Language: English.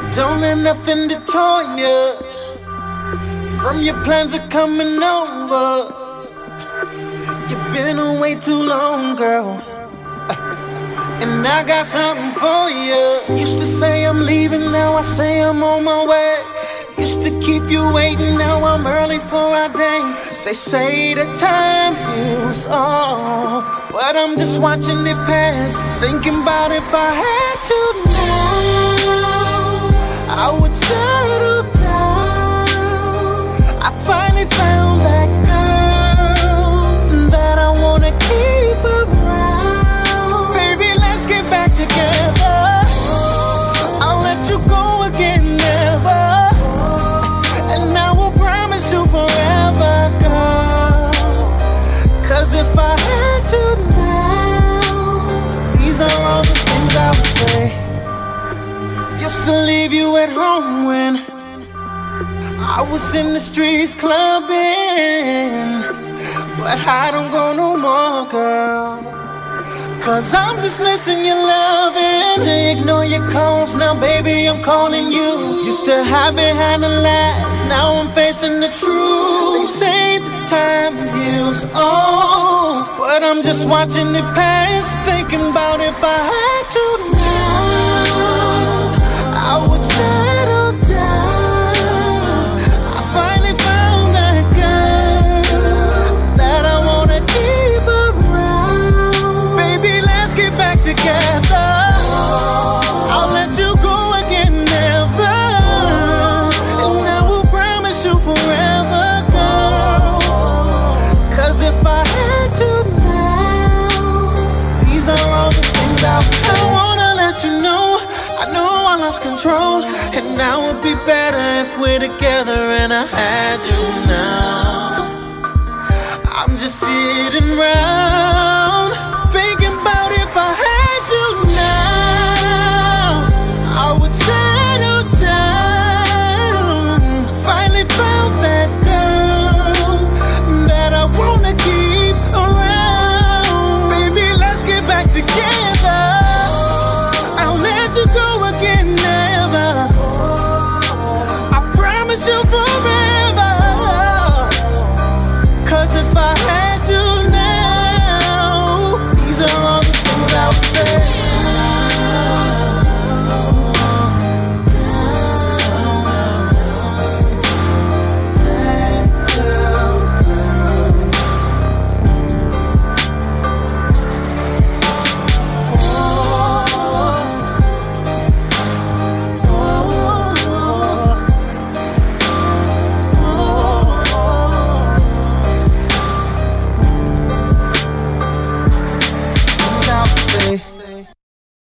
Don't let nothing deter you from your plans of coming over. You've been away too long, girl, and I got something for you. Used to say I'm leaving, now I say I'm on my way. Used to keep you waiting, now I'm early for our date. They say the time is all, but I'm just watching it pass. Thinking about if I had to now, I would settle down. I finally found that girl that I wanna keep around. Baby, let's get back together. I'll let you go again, never. And I will promise you forever, girl. Cause if I had you now, these are all the things I would say. Used to leave you at home when I was in the streets clubbing, but I don't go no more, girl. Cause I'm just missing your loving. Say ignore your calls, now baby I'm calling you. Used to hide behind the lies, now I'm facing the truth. They say the time heals all, but I'm just watching it pass. Thinking about if I had to now, I would settle down. I finally found that girl that I wanna keep around. Baby, let's get back together. I'll let you go again, never. And I will promise you forever, girl. Cause if I had you now, these are all the things I wanna let you know. I know I lost control, and now would be better if we're together and I had you now. I'm just sitting round